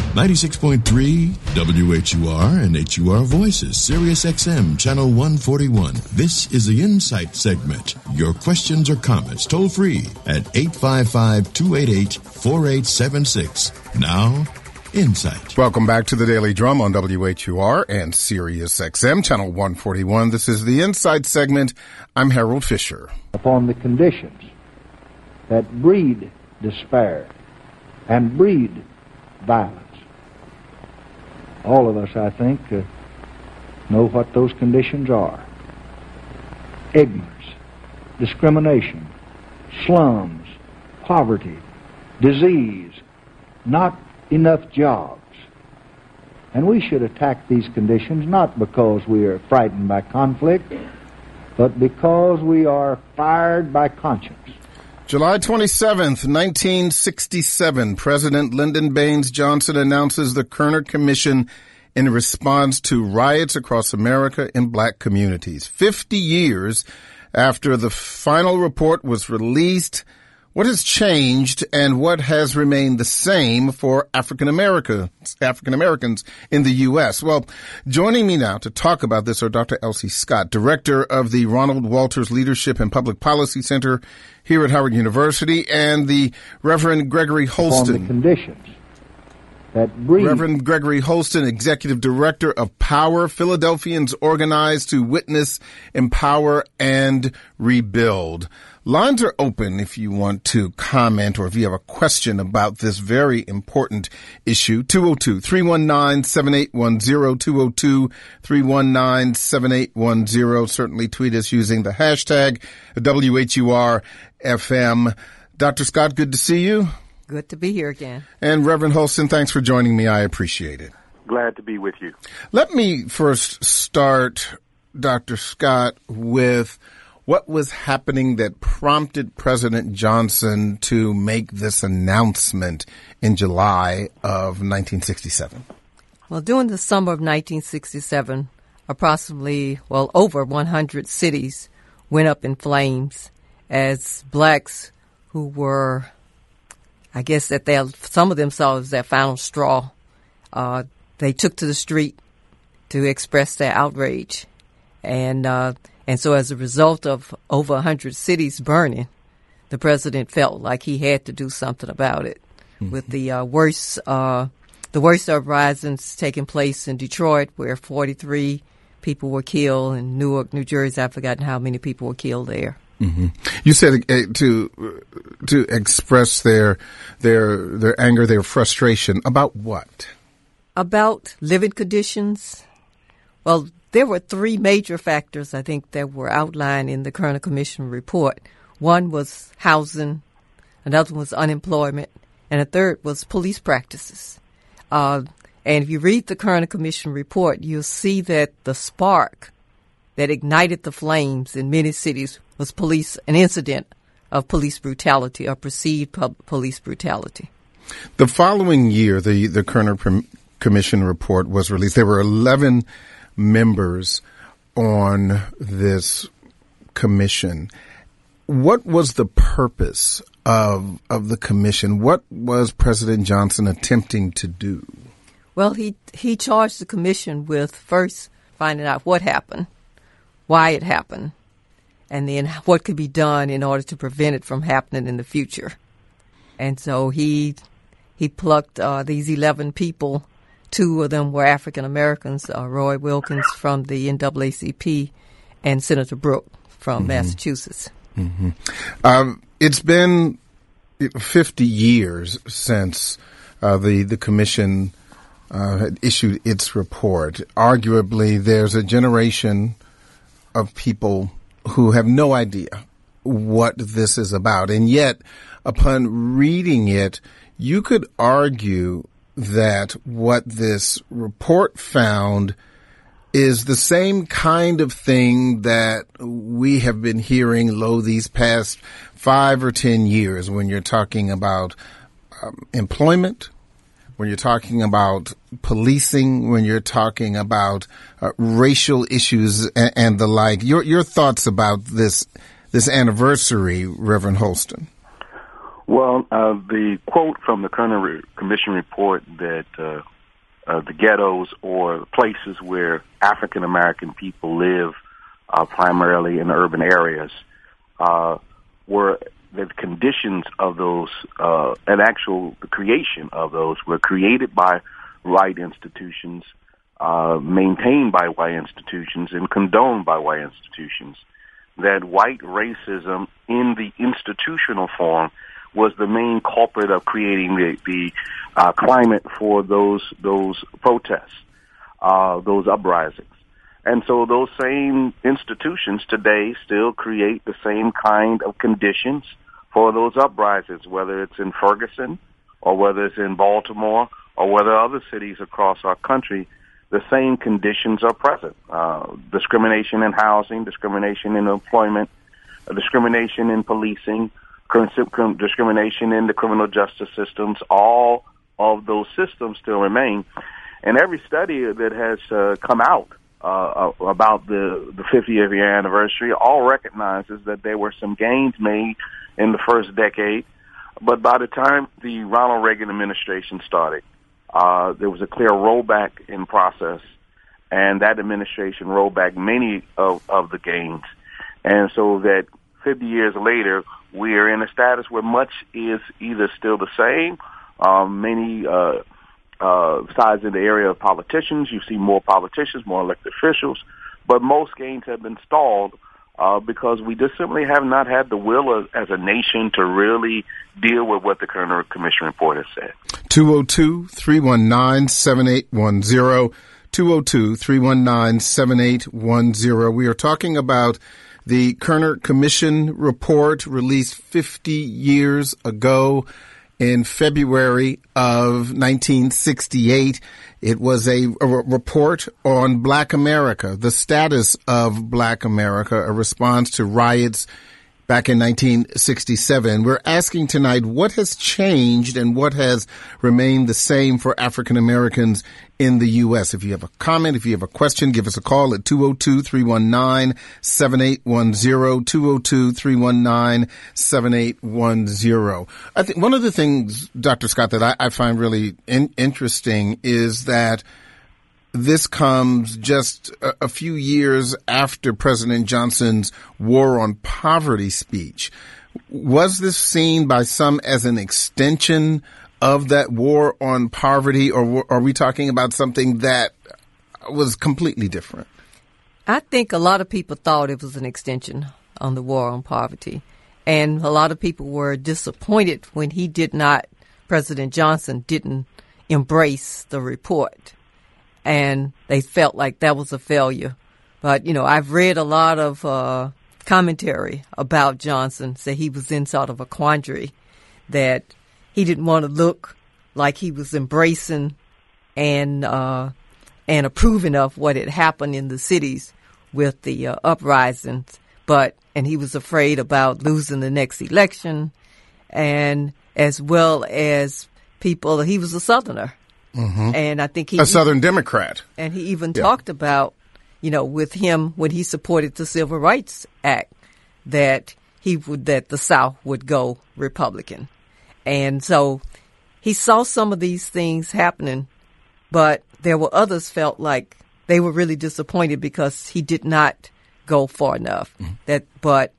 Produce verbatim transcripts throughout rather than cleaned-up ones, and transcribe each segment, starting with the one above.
ninety-six point three W H U R and H U R Voices, Sirius X M, Channel one forty-one. This is the Insight segment. Your questions or comments toll free at eight five five, two eight eight, four eight seven six. Now, Insight. Welcome back to the Daily Drum on W H U R and Sirius X M, Channel one forty-one. This is the Insight segment. I'm Harold Fisher. Upon the conditions that breed despair and breed violence. All of us, I think, uh, know what those conditions are. Ignorance, discrimination, slums, poverty, disease, not enough jobs. And we should attack these conditions not because we are frightened by conflict, but because we are fired by conscience. July twenty-seventh, nineteen sixty-seven, President Lyndon Baines Johnson announces the Kerner Commission in response to riots across America in black communities. Fifty years after the final report was released, what has changed and what has remained the same for African America, African Americans in the U S? Well, joining me now to talk about this are Doctor Elsie Scott, Director of the Ronald Walters Leadership and Public Policy Center here at Howard University, and the Reverend Gregory Holston. On the conditions that breed. Reverend Gregory Holston, Executive Director of POWER, Philadelphians Organized to Witness, Empower, and Rebuild. Lines are open if you want to comment or if you have a question about this very important issue. two oh two, three one nine, seven eight one zero, two oh two, three one nine, seven eight one zero. Certainly tweet us using the hashtag W H U R F M. Doctor Scott, good to see you. Good to be here again. And Reverend Holston, thanks for joining me. I appreciate it. Glad to be with you. Let me first start, Doctor Scott, with what was happening that prompted President Johnson to make this announcement in July of nineteen sixty-seven? Well, during the summer of nineteen sixty-seven, approximately, well, over one hundred cities went up in flames as blacks who were, I guess that they, some of them saw it as their final straw. Uh, they took to the street to express their outrage. And, uh, And so as a result of over one hundred cities burning, the president felt like he had to do something about it. Mm-hmm. With the uh, worst uh, the worst uprisings taking place in Detroit, where forty-three people were killed, and Newark, New Jersey, I've forgotten how many people were killed there. Mm-hmm. You said uh, to to express their their their anger, their frustration about what? About living conditions. Well, there were three major factors, I think, that were outlined in the Kerner Commission report. One was housing, another one was unemployment, and a third was police practices. Uh, and if you read the Kerner Commission report, you'll see that the spark that ignited the flames in many cities was police, an incident of police brutality or perceived pub- police brutality. The following year, the, the Kerner Commission report was released. There were eleven members on this commission. What was the purpose of of the commission? What was President Johnson attempting to do? Well, he he charged the commission with first finding out what happened, why it happened, and then what could be done in order to prevent it from happening in the future. And so he he plucked uh, these eleven people. Two of them were African Americans, uh, Roy Wilkins from the N double A C P and Senator Brooke from mm-hmm. Massachusetts. Mm-hmm. Um, it's been fifty years since uh, the, the commission uh, had issued its report. Arguably, there's a generation of people who have no idea what this is about. And yet, upon reading it, you could argue that what this report found is the same kind of thing that we have been hearing low these past five or ten years when you're talking about um, employment, when you're talking about policing, when you're talking about uh, racial issues and, and the like. Your your thoughts about this this anniversary, Reverend Holston? Well, uh, the quote from the Kerner Commission report that uh, uh, the ghettos or places where African American people live, uh, primarily in urban areas, uh, were the conditions of those, uh, and actual the creation of those were created by white institutions, uh, maintained by white institutions, and condoned by white institutions. That white racism in the institutional form was the main culprit of creating the, the uh, climate for those those protests, uh, those uprisings. And so those same institutions today still create the same kind of conditions for those uprisings, whether it's in Ferguson or whether it's in Baltimore or whether other cities across our country. The same conditions are present. Uh, discrimination in housing, discrimination in employment, uh, discrimination in policing, discrimination in the criminal justice systems. All of those systems still remain. And every study that has uh, come out uh, about the, the fiftieth year anniversary all recognizes that there were some gains made in the first decade. But by the time the Ronald Reagan administration started, uh, there was a clear rollback in process, and that administration rolled back many of, of the gains. And so that fifty years later, we are in a status where much is either still the same. Um, many uh, uh, sides in the area of politicians, you see more politicians, more elected officials, but most gains have been stalled uh, because we just simply have not had the will of, as a nation to really deal with what the Kerner Commission report has said. two oh two, three one nine, seven eight one zero, two oh two, three one nine, seven eight one zero. We are talking about the Kerner Commission report released fifty years ago in February of nineteen sixty-eight. It was a, a report on Black America, the status of Black America, a response to riots back in nineteen sixty-seven. We're asking tonight what has changed and what has remained the same for African Americans in the U S. If you have a comment, if you have a question, give us a call at two oh two, three one nine, seven eight one zero, two oh two, three one nine, seven eight one zero. I think one of the things, Doctor Scott, that I, I find really in, interesting is that this comes just a, a few years after President Johnson's War on Poverty speech. Was this seen by some as an extension of that war on poverty, or are we talking about something that was completely different? I think a lot of people thought it was an extension on the war on poverty. And a lot of people were disappointed when he did not, President Johnson didn't embrace the report. And they felt like that was a failure. But, you know, I've read a lot of uh, commentary about Johnson, say he was in sort of a quandary, that he didn't want to look like he was embracing and uh, and approving of what had happened in the cities with the uh, uprisings. But and he was afraid about losing the next election, and as well as people. He was a Southerner, mm-hmm. and I think he a Southern Democrat, and he even yeah. talked about, you know, with him when he supported the Civil Rights Act, that he would that the South would go Republican. And so he saw some of these things happening, but there were others felt like they were really disappointed because he did not go far enough. Mm-hmm. That, but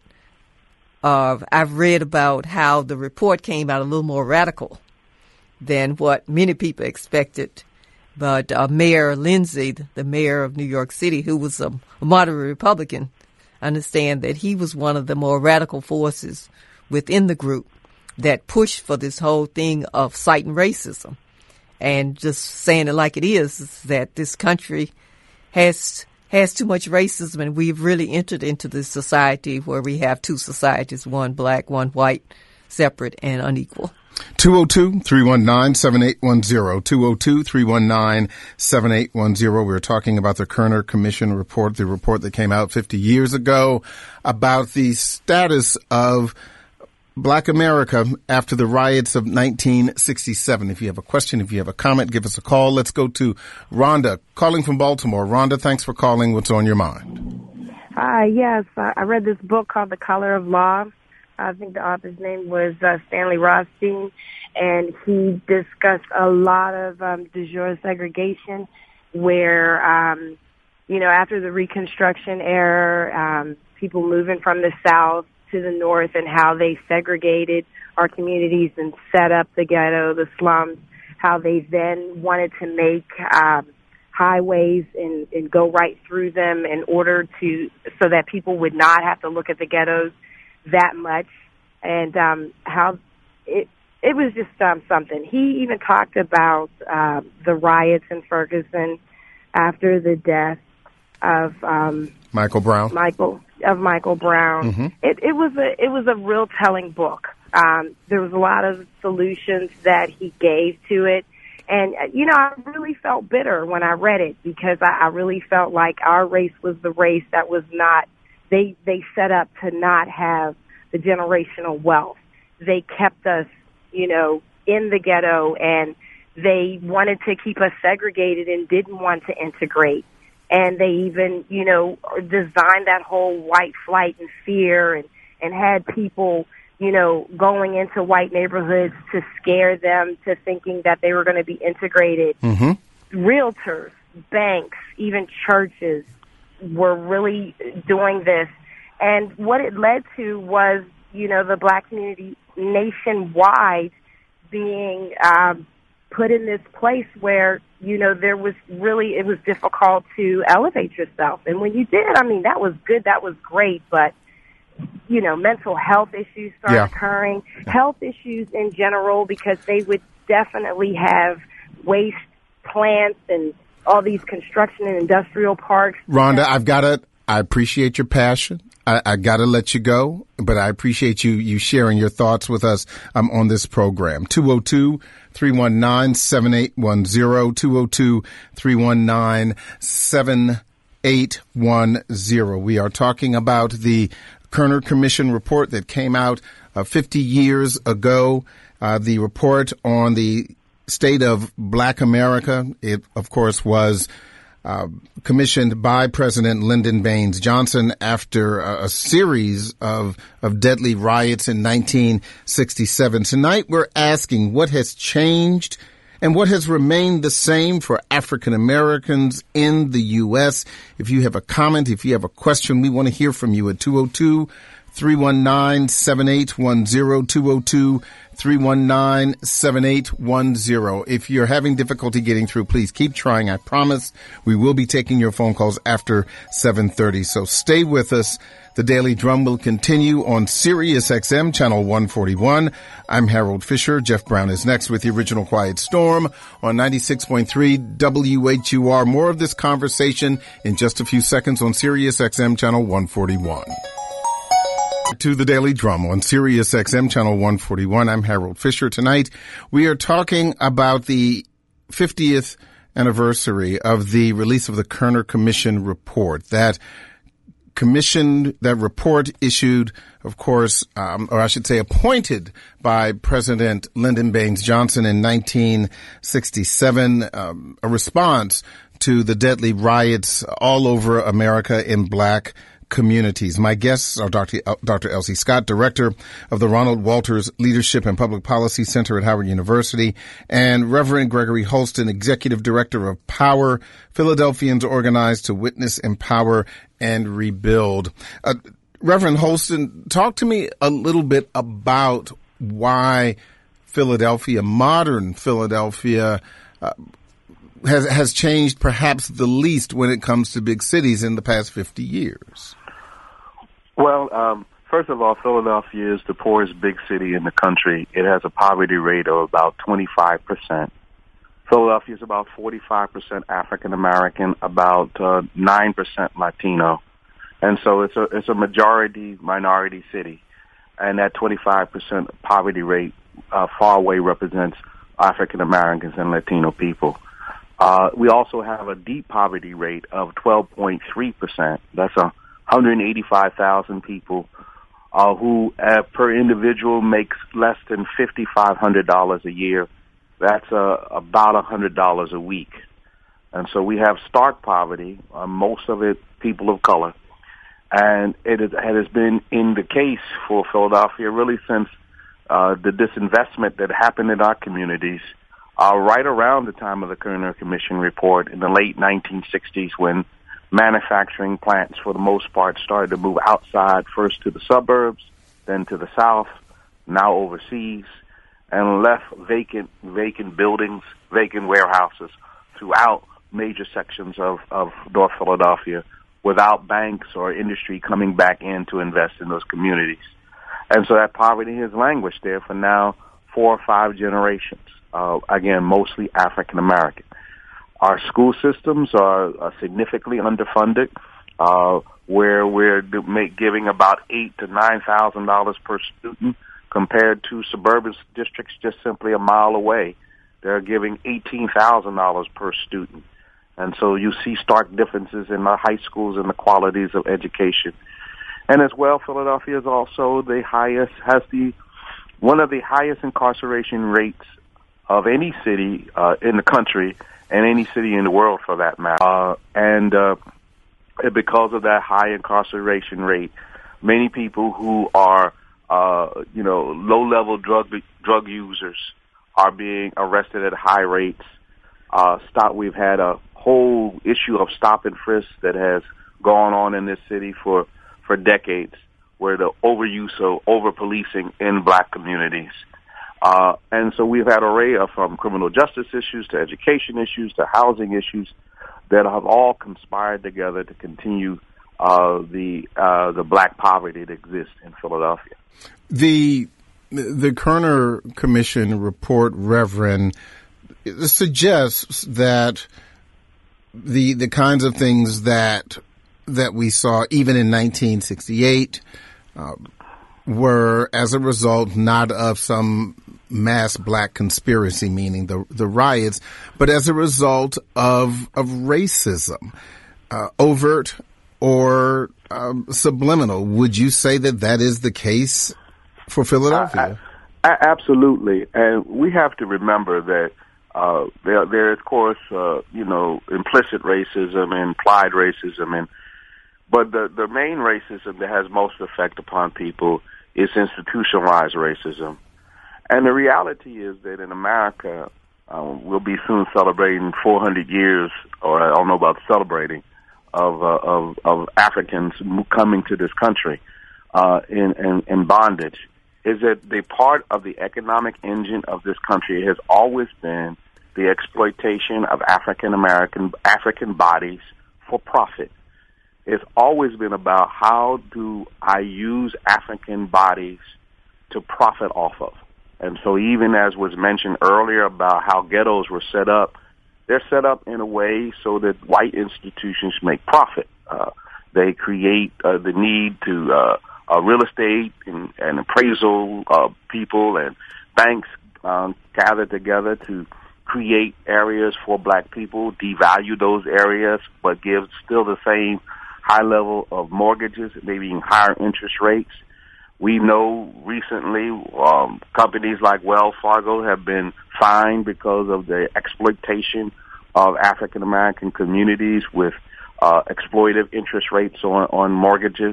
uh, I've read about how the report came out a little more radical than what many people expected. But uh, Mayor Lindsay, the mayor of New York City, who was a moderate Republican, understand that he was one of the more radical forces within the group that pushed for this whole thing of citing racism and just saying it like it is, is that this country has has too much racism, and we've really entered into this society where we have two societies, one black, one white, separate and unequal. two oh two, three one nine, seven eight one zero, two oh two, three one nine, seven eight one zero. We were talking about the Kerner Commission report, the report that came out fifty years ago about the status of Black America after the riots of nineteen sixty-seven. If you have a question, if you have a comment, give us a call. Let's go to Rhonda, calling from Baltimore. Rhonda, thanks for calling. What's on your mind? Hi, yes. I read this book called The Color of Law I think the author's name was uh, Stanley Rothstein, and he discussed a lot of um, de jure segregation where, um, you know, after the Reconstruction era, um, people moving from the South to the North and how they segregated our communities and set up the ghetto, the slums, how they then wanted to make um, highways and, and go right through them in order to, so that people would not have to look at the ghettos that much, and um, how it it was just um, something. He even talked about uh, the riots in Ferguson after the death of um, Michael Brown. Michael of Michael Brown. Mm-hmm. It, it was a it was a real telling book. Um, there was a lot of solutions that he gave to it, and you know I really felt bitter when I read it because I, I really felt like our race was the race that was not. They they set up to not have the generational wealth. They kept us, you know, in the ghetto, and they wanted to keep us segregated and didn't want to integrate. And they even, you know, designed that whole white flight and fear, and, and had people, you know, going into white neighborhoods to scare them to thinking that they were going to be integrated. Mm-hmm. Realtors, banks, even churches were really doing this. And what it led to was, you know, the black community nationwide being um, put in this place where, you know, there was really, it was difficult to elevate yourself. And when you did, I mean, that was good, that was great, but, you know, mental health issues started yeah. occurring, health issues in general, because they would definitely have waste plants and all these construction and industrial parks. Rhonda, I've got to, I appreciate your passion. I, I got to let you go, but I appreciate you, you sharing your thoughts with us um, on this program. two oh two, three one nine, seven eight one zero, two oh two, three one nine, seven eight one zero. We are talking about the Kerner Commission report that came out uh, fifty years ago, uh, the report on the state of Black America. It, of course, was uh, commissioned by President Lyndon Baines Johnson after a, a series of, of deadly riots in nineteen sixty-seven. Tonight, we're asking what has changed and what has remained the same for African Americans in the U S. If you have a comment, if you have a question, we want to hear from you at two oh two, three one nine, seven eight one zero, two oh two, three one nine, seven eight one zero. If you're having difficulty getting through, please keep trying. I promise we will be taking your phone calls after seven thirty. So stay with us. The Daily Drum will continue on Sirius X M, channel one forty-one. I'm Harold Fisher. Jeff Brown is next with the original Quiet Storm on ninety-six point three W H U R. More of this conversation in just a few seconds on Sirius X M, channel one forty-one. To the Daily Drum on Sirius X M, channel one forty-one. I'm Harold Fisher. Tonight, we are talking about the fiftieth anniversary of the release of the Kerner Commission report. That commission, that report issued, of course, um, or I should say appointed by President Lyndon Baines Johnson in nineteen sixty-seven, um, a response to the deadly riots all over America in black communities. My guests are Doctor Doctor Elsie Scott, director of the Ronald Walters Leadership and Public Policy Center at Howard University, and Reverend Gregory Holston, executive director of POWER, Philadelphians Organized to Witness, Empower, and Rebuild. Uh, Reverend Holston, talk to me a little bit about why Philadelphia, modern Philadelphia, uh, has has changed perhaps the least when it comes to big cities in the past fifty years. Well, um, first of all, Philadelphia is the poorest big city in the country. It has a poverty rate of about twenty-five percent. Philadelphia is about forty-five percent African American, about uh, nine percent Latino, and so it's a it's a majority minority city, and that twenty-five percent poverty rate uh, far away represents African Americans and Latino people. Uh, we also have a deep poverty rate of twelve point three percent. That's a one hundred eighty-five thousand people uh, who, uh, per individual, makes less than five thousand five hundred dollars a year. That's uh, about one hundred dollars a week. And so we have stark poverty, uh, most of it people of color. And it, is, it has been in the case for Philadelphia really since uh, the disinvestment that happened in our communities uh, right around the time of the Kerner Commission report in the late nineteen sixties, when manufacturing plants, for the most part, started to move outside, first to the suburbs, then to the south, now overseas, and left vacant vacant buildings, vacant warehouses throughout major sections of, of North Philadelphia without banks or industry coming back in to invest in those communities. And so that poverty has languished there for now four or five generations, uh, again, mostly African American. Our school systems are, are significantly underfunded, uh, where we're make, giving about eight to nine thousand dollars per student, compared to suburban districts just simply a mile away. They're giving eighteen thousand dollars per student. And so you see stark differences in the high schools and the qualities of education. And as well, Philadelphia is also the highest, has the, one of the highest incarceration rates of any city uh, in the country, and any city in the world for that matter. Uh, and uh, because of that high incarceration rate, many people who are, uh, you know, low-level drug drug users are being arrested at high rates. Uh, stop. We've had a whole issue of stop and frisk that has gone on in this city for, for decades, where the overuse of over-policing in black communities. Uh, and so we've had an array of from criminal justice issues to education issues to housing issues that have all conspired together to continue uh, the uh, the black poverty that exists in Philadelphia. The the Kerner Commission report, Reverend, suggests that the the kinds of things that that we saw even in nineteen sixty-eight uh, were as a result not of some mass black conspiracy, meaning the the riots, but as a result of of racism, uh, overt or um, subliminal. Would you say that that is the case for Philadelphia? I, I, absolutely, and we have to remember that uh, there there is, of course, uh, you know, implicit racism and implied racism, and but the the main racism that has most effect upon people is institutionalized racism. And the reality is that in America, um, we'll be soon celebrating four hundred years, or I don't know about celebrating, of uh, of, of Africans coming to this country uh, in, in, in bondage. Is that the part of the economic engine of this country has always been the exploitation of African American African bodies for profit. It's always been about how do I use African bodies to profit off of. And so even as was mentioned earlier about how ghettos were set up, they're set up in a way so that white institutions make profit. Uh, they create uh, the need to uh, uh, real estate and, and appraisal uh, people and banks um, gather together to create areas for black people, devalue those areas, but give still the same high level of mortgages, maybe even higher interest rates. We know recently um, companies like Wells Fargo have been fined because of the exploitation of African American communities with uh, exploitive interest rates on, on mortgages.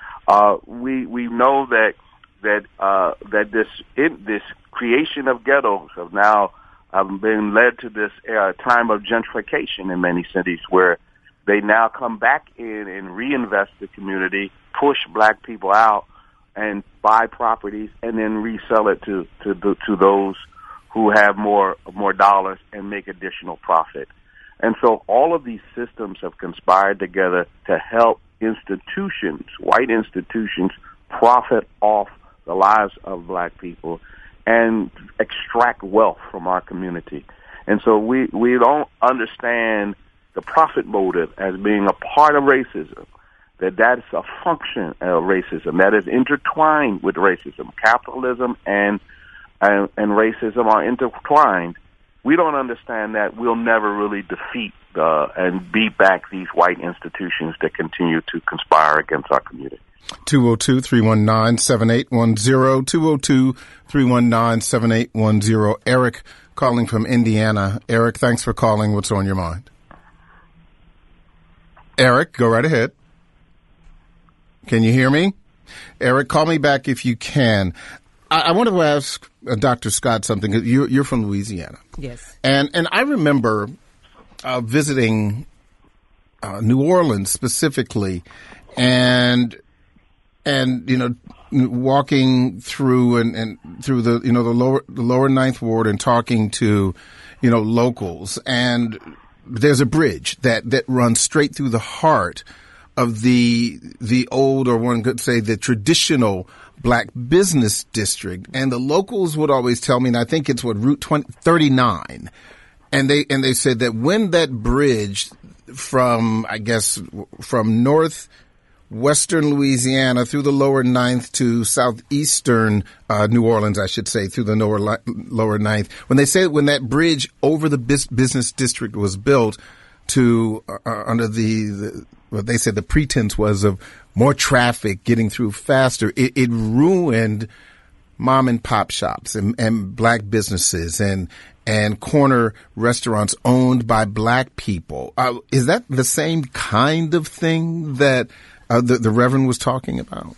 Uh, we we know that that uh, that this in, this creation of ghettos have now um, been led to this uh, time of gentrification in many cities, where they now come back in and reinvest the community, push black people out, and buy properties and then resell it to to to those who have more more dollars and make additional profit. And so all of these systems have conspired together to help institutions, white institutions, profit off the lives of black people and extract wealth from our community. And so we, we don't understand the profit motive as being a part of racism, that that's a function of racism, that is intertwined with racism. Capitalism and, and, and racism are intertwined. We don't understand that, we'll never really defeat uh, and beat back these white institutions that continue to conspire against our community. two oh two, three one nine, seven eight one zero, two oh two, three one nine, seven eight one zero. Eric calling from Indiana. Eric, thanks for calling. What's on your mind? Eric, go right ahead. Can you hear me? Eric, call me back if you can. I, I want to ask uh, Doctor Scott something. You're, you're from Louisiana. Yes. And, and I remember uh, visiting uh, New Orleans specifically and, and, you know, walking through and, and through the, you know, the lower, the lower Ninth Ward and talking to, you know, locals. And there's a bridge that, that runs straight through the heart of the, the old, or one could say the traditional black business district. And the locals would always tell me, and I think it's what, Route twenty, thirty-nine. And they, and they said that when that bridge from, I guess, from north Western Louisiana through the lower Ninth to southeastern uh, New Orleans, I should say, through the lower lower Ninth. When they say when that bridge over the bis- business district was built to uh, under the, the what they said the pretense was of more traffic getting through faster, it, it ruined mom and pop shops and, and black businesses and and corner restaurants owned by black people. Uh, is that the same kind of thing that Uh, the, the Reverend was talking about?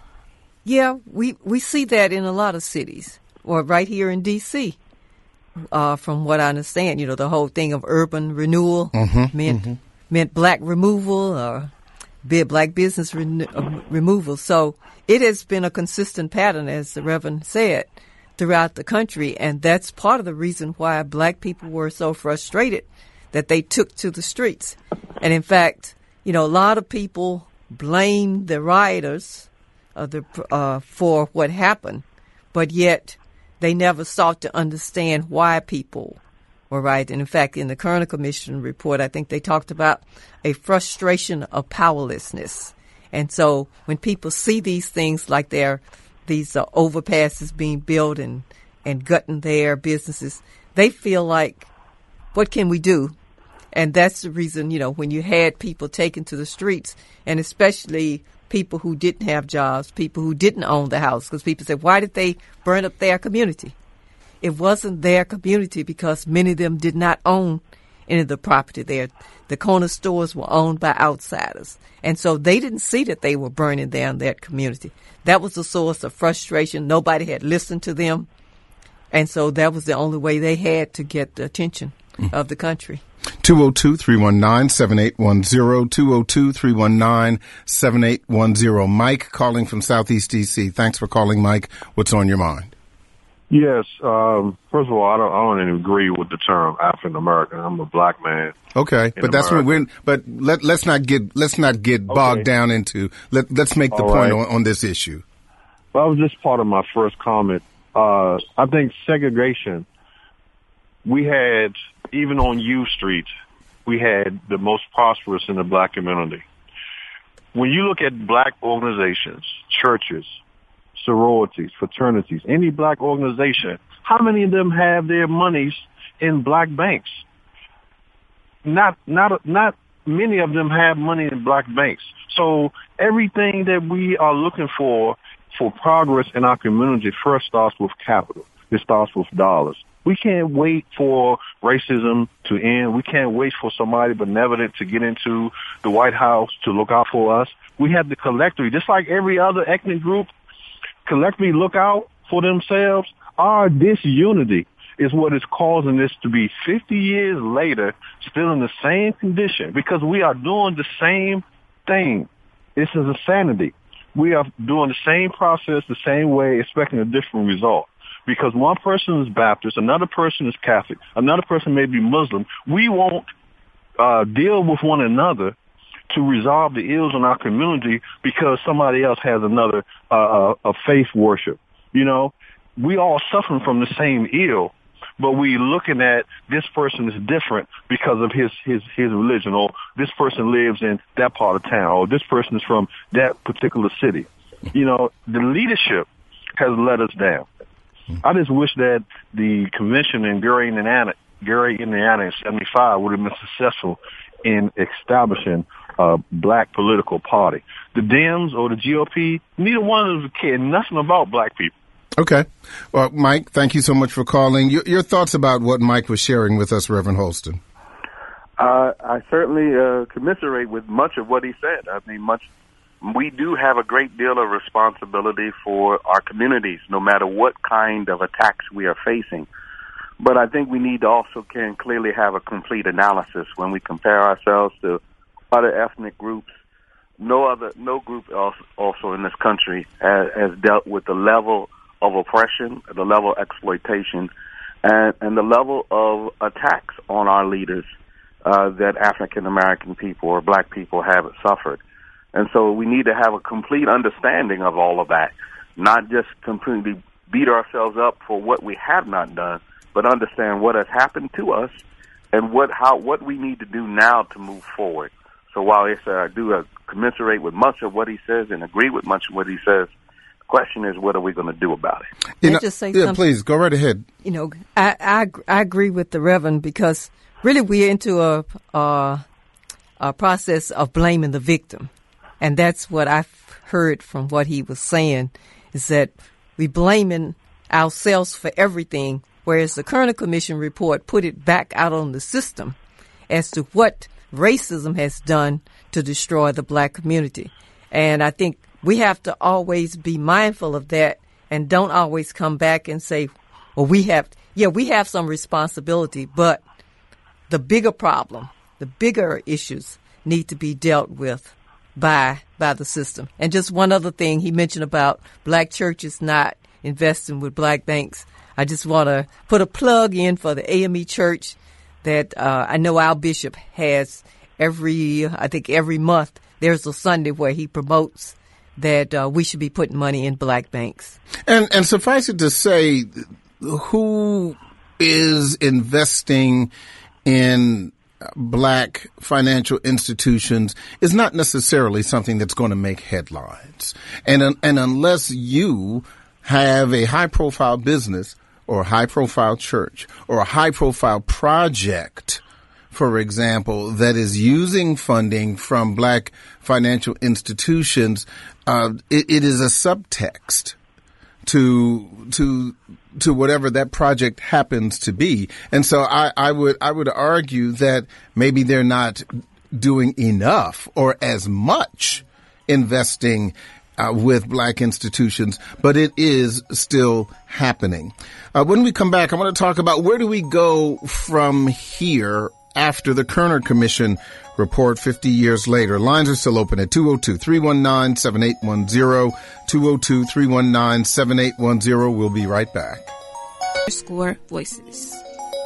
Yeah, we, we see that in a lot of cities, or right here in D C, uh, from what I understand. You know, the whole thing of urban renewal mm-hmm, meant mm-hmm. meant black removal or be black business re- uh, removal. So it has been a consistent pattern, as the Reverend said, throughout the country, and that's part of the reason why black people were so frustrated that they took to the streets. And in fact, you know, a lot of people blame the rioters uh, the, uh, for what happened, but yet they never sought to understand why people were rioting. And in fact, in the Kerner Commission report, I think they talked about a frustration of powerlessness. And so when people see these things like they're, these uh, overpasses being built and, and gutting their businesses, they feel like, what can we do? And that's the reason, you know, when you had people taken to the streets, and especially people who didn't have jobs, people who didn't own the house, because people said, why did they burn up their community? It wasn't their community because many of them did not own any of the property there. The corner stores were owned by outsiders. And so they didn't see that they were burning down their community. That was the source of frustration. Nobody had listened to them. And so that was the only way they had to get the attention mm-hmm. of the country. two oh two, three one nine, seven eight one zero, two oh two, three one nine, seven eight one zero. Mike calling from Southeast D C. Thanks for calling, Mike. What's on your mind? Yes. Um, first of all, I don't, I don't even agree with the term African American. I'm a black man. Okay, but that's what we're. But let let's not get let's not get bogged okay. down into. Let let's make the all point right. on, on this issue. Well, that was just part of my first comment. Uh, I think segregation. We had, even on U Street, we had the most prosperous in the black community. When you look at black organizations, churches, sororities, fraternities, any black organization, how many of them have their monies in black banks? Not, not, not many of them have money in black banks. So everything that we are looking for, for progress in our community first starts with capital. It starts with dollars. We can't wait for racism to end. We can't wait for somebody benevolent to get into the White House to look out for us. We have to collectively, just like every other ethnic group, collectively look out for themselves. Our disunity is what is causing this to be fifty years later, still in the same condition, because we are doing the same thing. This is insanity. We are doing the same process the same way, expecting a different result. Because one person is Baptist, another person is Catholic, another person may be Muslim. We won't uh, deal with one another to resolve the ills in our community because somebody else has another uh, uh, faith worship. You know, we all suffering from the same ill, but we looking at this person is different because of his, his, his religion, or this person lives in that part of town, or this person is from that particular city. You know, the leadership has let us down. I just wish that the convention in Gary, Indiana, Gary, Indiana in seventy-five would have been successful in establishing a black political party. The Dems or the G O P, neither one of them cared nothing about black people. Okay. Well, Mike, thank you so much for calling. Your, your thoughts about what Mike was sharing with us, Reverend Holston? Uh, I certainly uh, commiserate with much of what he said. I mean, much we do have a great deal of responsibility for our communities, no matter what kind of attacks we are facing. But I think we need to also can clearly have a complete analysis when we compare ourselves to other ethnic groups. No other, no group else also in this country has, has dealt with the level of oppression, the level of exploitation, and, and the level of attacks on our leaders uh, that African American people or black people have suffered. And so we need to have a complete understanding of all of that, not just completely beat ourselves up for what we have not done, but understand what has happened to us and what how what we need to do now to move forward. So while it's, uh, I do uh, commiserate with much of what he says and agree with much of what he says, the question is, what are we going to do about it? You know, just say yeah, something? please, go right ahead. You know, I, I, I agree with the Reverend because really we're into a, a, a process of blaming the victim. And that's what I've heard from what he was saying, is that we blaming ourselves for everything, whereas the Kerner Commission report put it back out on the system as to what racism has done to destroy the black community. And I think we have to always be mindful of that and don't always come back and say, well, we have, yeah, we have some responsibility, but the bigger problem, the bigger issues need to be dealt with by by the system. And just one other thing, he mentioned about black churches not investing with black banks. I just want to put a plug in for the A M E Church that uh, I know our bishop has every, I think every month, there's a Sunday where he promotes that uh, we should be putting money in black banks. And, and suffice it to say, who is investing in black financial institutions is not necessarily something that's going to make headlines. And, and unless you have a high-profile business or a high-profile church or a high-profile project, for example, that is using funding from black financial institutions, uh, it, it is a subtext to to to whatever that project happens to be. And so I, I would I would argue that maybe they're not doing enough or as much investing Uh, with black institutions, but it is still happening. Uh, when we come back, I want to talk about where do we go from here after the Kerner Commission report fifty years later. Lines are still open at two oh two, three one nine, seven eight one zero, two oh two, three one nine, seven eight one zero. We'll be right back. Score Voices.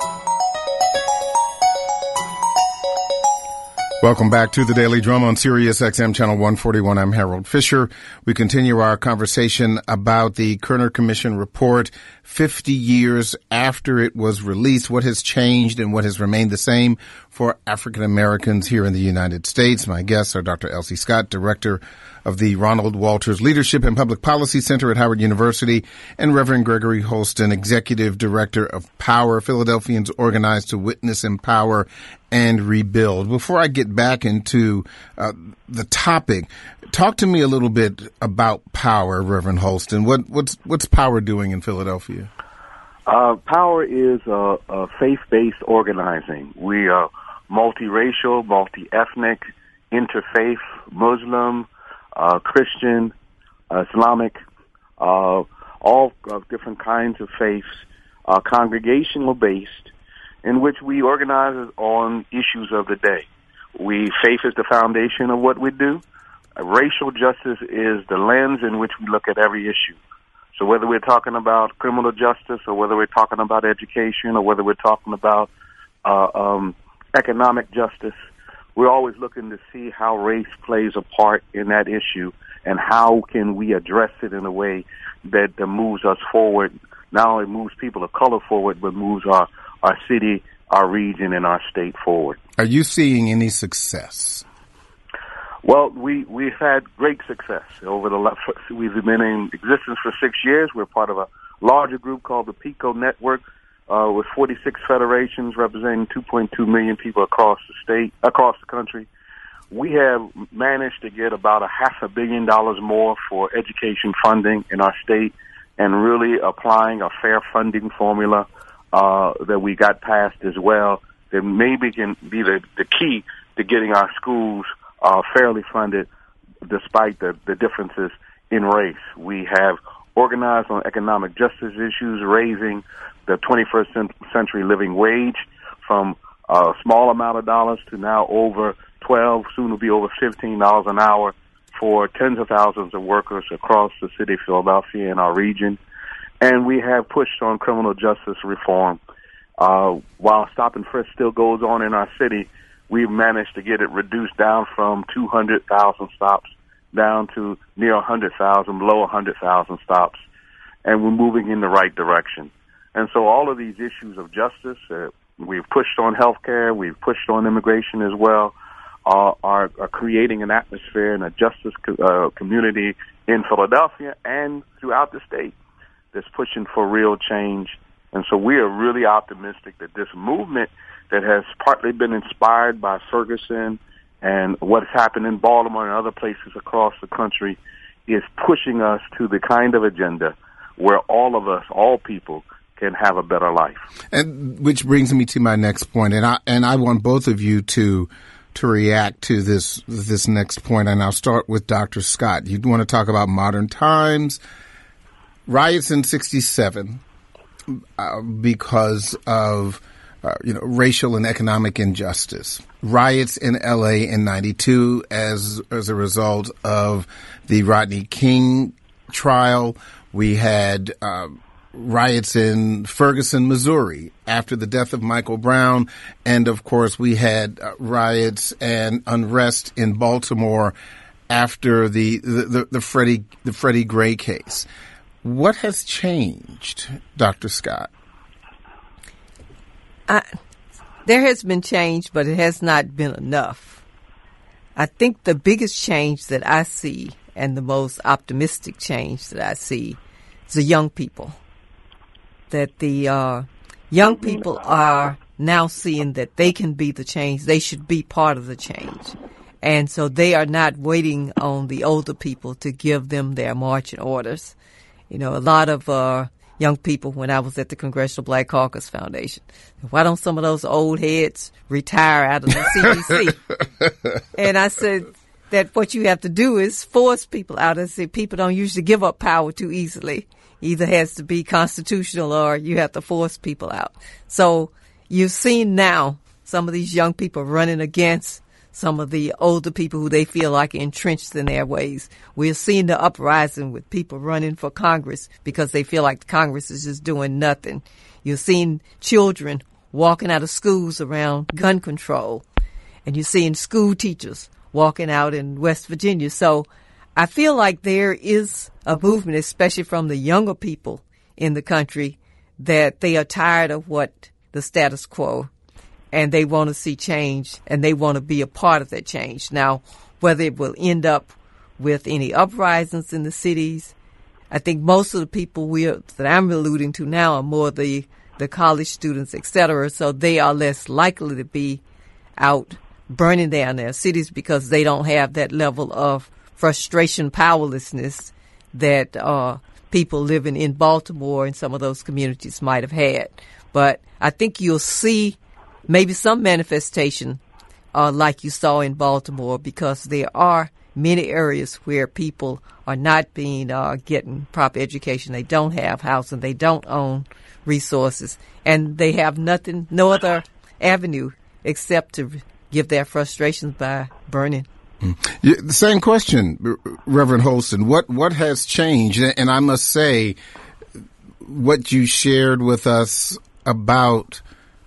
Welcome back to the Daily Drum on Sirius X M Channel one forty-one. I'm Harold Fisher. We continue our conversation about the Kerner Commission report fifty years after it was released. What has changed and what has remained the same for African Americans here in the United States? My guests are Doctor Elsie Scott, Director of the Ronald Walters Leadership and Public Policy Center at Howard University, and Reverend Gregory Holston, Executive Director of POWER, Philadelphians Organized to Witness, Empower, and Rebuild. Before I get back into uh, the topic, talk to me a little bit about POWER, Reverend Holston. What, what's what's POWER doing in Philadelphia? Uh, POWER is a, a faith-based organizing. We are multiracial, multi-ethnic, interfaith, Muslim, uh, Christian, uh, Islamic, uh, all uh, different kinds of faiths, uh, congregational-based, in which we organize on issues of the day. We faith is the foundation of what we do. Uh, racial justice is the lens in which we look at every issue. So whether we're talking about criminal justice or whether we're talking about education or whether we're talking about uh, um, economic justice, we're always looking to see how race plays a part in that issue and how can we address it in a way that, that moves us forward, not only moves people of color forward, but moves our, our city, our region, and our state forward. Are you seeing any success? Well, we, we've had great success over the last, we've been in existence for six years. We're part of a larger group called the PICO Network, uh, with forty-six federations representing two point two million people across the state, across the country. We have managed to get about a half a billion dollars more for education funding in our state and really applying a fair funding formula, uh, that we got passed as well, that maybe can be the, the key to getting our schools Uh, fairly funded despite the, the differences in race. We have organized on economic justice issues, raising the twenty-first century living wage from a small amount of dollars to now over twelve, soon to be over fifteen dollars an hour for tens of thousands of workers across the city of Philadelphia and our region. And we have pushed on criminal justice reform. Uh, while stop and frisk still goes on in our city, we've managed to get it reduced down from two hundred thousand stops down to near one hundred thousand, below one hundred thousand stops. And we're moving in the right direction. And so all of these issues of justice, uh, we've pushed on health care, we've pushed on immigration as well, uh, are, are creating an atmosphere and a justice co- uh, community in Philadelphia and throughout the state that's pushing for real change. And so we are really optimistic that this movement that has partly been inspired by Ferguson and what has happened in Baltimore and other places across the country is pushing us to the kind of agenda where all of us, all people, can have a better life. And which brings me to my next point, and I and I want both of you to to react to this this next point, and I'll start with Doctor Scott. You want to talk about modern times, riots in sixty-seven uh, because of uh, you know racial and economic injustice, riots in L A in ninety-two as as a result of the Rodney King trial. We had uh, riots in Ferguson, Missouri after the death of Michael Brown. And, of course, we had uh, riots and unrest in Baltimore after the, the, the, the Freddie, the Freddie Gray case. What has changed, Doctor Scott? I, there has been change, but it has not been enough. I think the biggest change that I see and the most optimistic change that I see is the young people. That the uh, young people are now seeing that they can be the change. They should be part of the change. And so they are not waiting on the older people to give them their marching orders. You know, a lot of uh, young people, when I was at the Congressional Black Caucus Foundation, why don't some of those old heads retire out of the C D C? And I said that what you have to do is force people out. I said people don't usually give up power too easily. Either has to be constitutional or you have to force people out. So you've seen now some of these young people running against some of the older people who they feel like are entrenched in their ways. We're seeing the uprising with people running for Congress because they feel like Congress is just doing nothing. You're seeing children walking out of schools around gun control. And you're seeing school teachers walking out in West Virginia. So I feel like there is a movement, especially from the younger people in the country, that they are tired of what the status quo and they want to see change and they want to be a part of that change. Now, whether it will end up with any uprisings in the cities, I think most of the people we are, that I'm alluding to now are more the, the college students, et cetera. So they are less likely to be out burning down their cities because they don't have that level of frustration, powerlessness that uh, people living in Baltimore and some of those communities might have had. But I think you'll see maybe some manifestation uh, like you saw in Baltimore because there are many areas where people are not being uh, getting proper education. They don't have housing. They don't own resources. And they have nothing, no other avenue except to give their frustrations by burning. Yeah, the same question, Reverend Holston. What what has changed? And I must say, what you shared with us about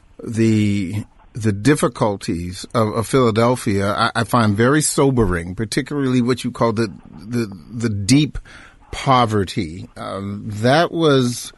the the difficulties of, of Philadelphia, I, I find very sobering. Particularly what you call the the, the deep poverty. Um, that was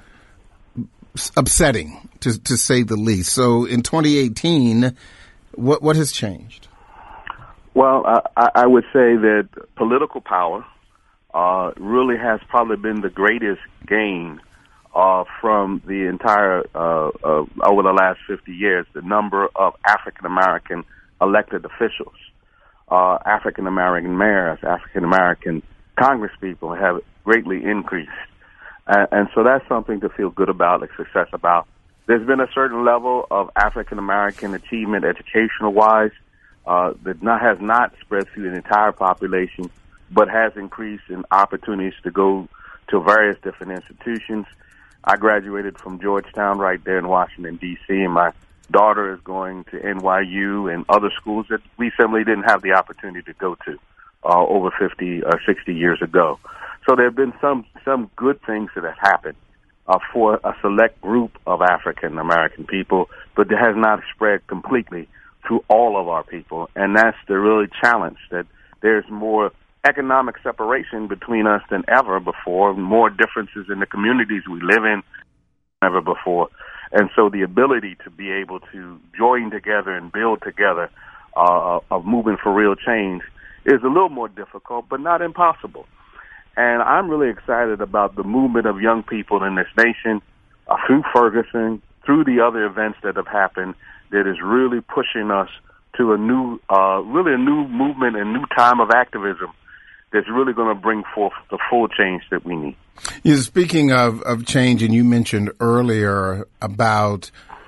upsetting, to to say the least. So, in twenty eighteen, what what has changed? Well, I, I would say that political power uh, really has probably been the greatest gain uh, from the entire, uh, uh, over the last fifty years, the number of African-American elected officials, uh, African-American mayors, African-American congresspeople have greatly increased. Uh, and so that's something to feel good about, like success about. There's been a certain level of African-American achievement educational-wise Uh, that not, has not spread through the entire population, but has increased in opportunities to go to various different institutions. I graduated from Georgetown right there in Washington, D C, and my daughter is going to N Y U and other schools that we simply didn't have the opportunity to go to uh, over fifty or sixty years ago. So there have been some, some good things that have happened uh, for a select group of African American people, but it has not spread completely to all of our people. And that's the really challenge, that there's more economic separation between us than ever before, more differences in the communities we live in than ever before. And so the ability to be able to join together and build together uh, of moving for real change is a little more difficult, but not impossible. And I'm really excited about the movement of young people in this nation uh, through Ferguson, through the other events that have happened, that is really pushing us to a new, uh, really a new movement and new time of activism that's really going to bring forth the full change that we need. Yeah, speaking of, of change, and you mentioned earlier about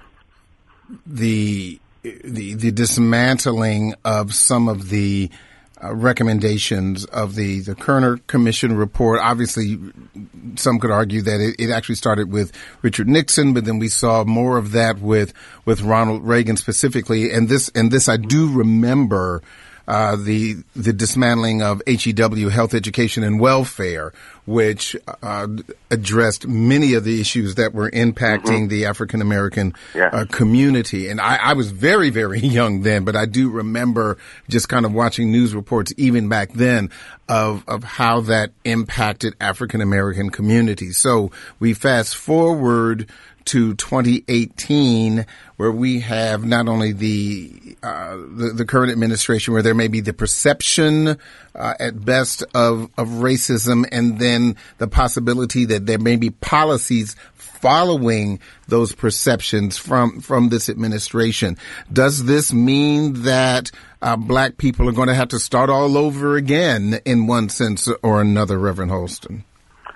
the the, the dismantling of some of the uh, recommendations of the, the Kerner Commission report. Obviously, some could argue that it, it actually started with Richard Nixon, but then we saw more of that with with Ronald Reagan specifically. And this and this I do remember. Uh, the the dismantling of H E W, Health, Education, and Welfare, which uh, addressed many of the issues that were impacting mm-hmm. the African American yes. uh, community. And I, I was very, very young then, but I do remember just kind of watching news reports even back then of of how that impacted African American communities. So we fast forward to twenty eighteen, where we have not only the, uh, the the current administration, where there may be the perception uh, at best of of racism, and then the possibility that there may be policies following those perceptions from from this administration. Does this mean that uh, black people are going to have to start all over again in one sense or another, Reverend Holston?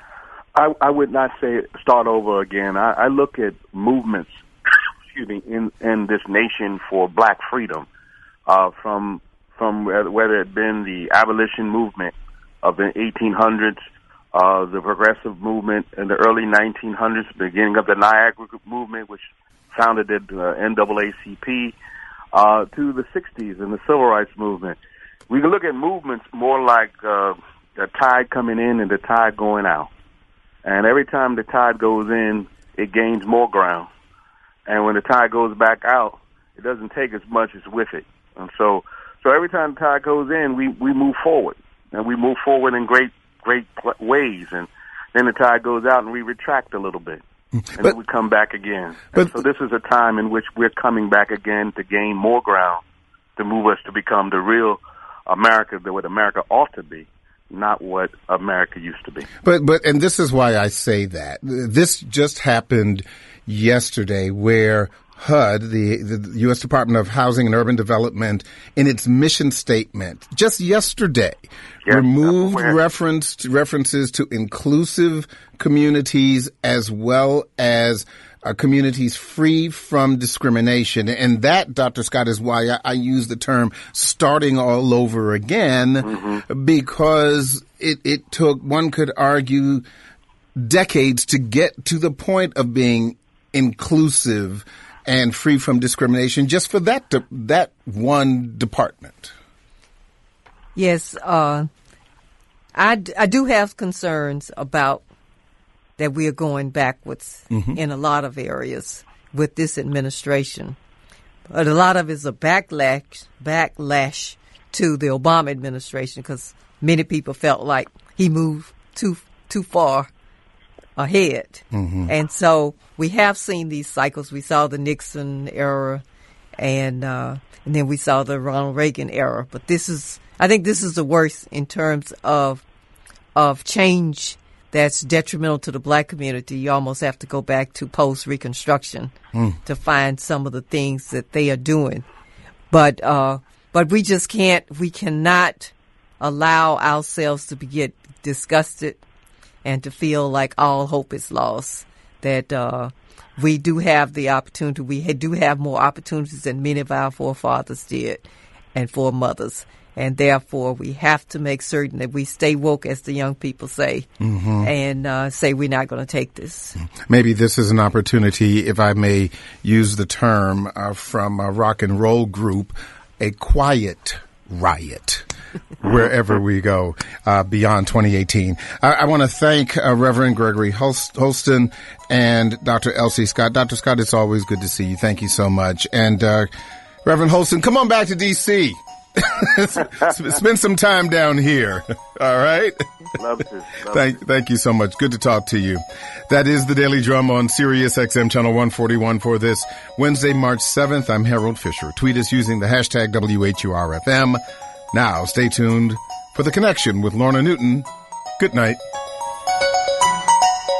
I, I would not say start over again. I, I look at movements, excuse me, in, in this nation for black freedom, uh, from from whether it been the abolition movement of the eighteen hundreds, uh, the progressive movement in the early nineteen hundreds, beginning of the Niagara movement, which founded at uh, N double A C P, uh, to the sixties and the civil rights movement. We can look at movements more like uh, the tide coming in and the tide going out. And every time the tide goes in, it gains more ground. And when the tide goes back out, it doesn't take as much as with it. And so, so every time the tide goes in, we, we move forward. And we move forward in great, great ways. And then the tide goes out and we retract a little bit. And but, then we come back again. But, so this is a time in which we're coming back again to gain more ground, to move us to become the real America, that what America ought to be. Not what America used to be. But, but, and this is why I say that. This just happened yesterday where H U D, the, the U S Department of Housing and Urban Development, in its mission statement, just yesterday, yes, removed reference, references to inclusive communities as well as Uh, communities free from discrimination. And that, Doctor Scott, is why I, I use the term starting all over again, mm-hmm. because it, it took, one could argue, decades to get to the point of being inclusive and free from discrimination just for that, de- that one department. Yes, uh, I, d- I do have concerns about that we are going backwards mm-hmm. in a lot of areas with this administration. But a lot of it is a backlash, backlash to the Obama administration, because many people felt like he moved too too far ahead. Mm-hmm. And so we have seen these cycles. We saw the Nixon era, and uh, and then we saw the Ronald Reagan era. But this is, I think this is the worst in terms of of change that's detrimental to the black community. You almost have to go back to post-Reconstruction mm. to find some of the things that they are doing. But uh, but we just can't, we cannot allow ourselves to be, get disgusted and to feel like all hope is lost. That uh, we do have the opportunity, we do have more opportunities than many of our forefathers did and foremothers. And therefore, we have to make certain that we stay woke, as the young people say, mm-hmm. and uh, say we're not going to take this. Maybe this is an opportunity, if I may use the term uh, from a rock and roll group, a quiet riot wherever we go uh, beyond twenty eighteen. I, I want to thank uh, Reverend Gregory Holst- Holston and Doctor Elsie Scott. Doctor Scott, it's always good to see you. Thank you so much. And uh, Reverend Holston, come on back to D C Spend some time down here. All right? Love to. Love thank, to. thank you so much. Good to talk to you. That is the Daily Drum on Sirius X M Channel one forty-one for this Wednesday, March seventh. I'm Harold Fisher. Tweet us using the hashtag W H U R F M. Now, stay tuned for The Connection with Lorna Newton. Good night.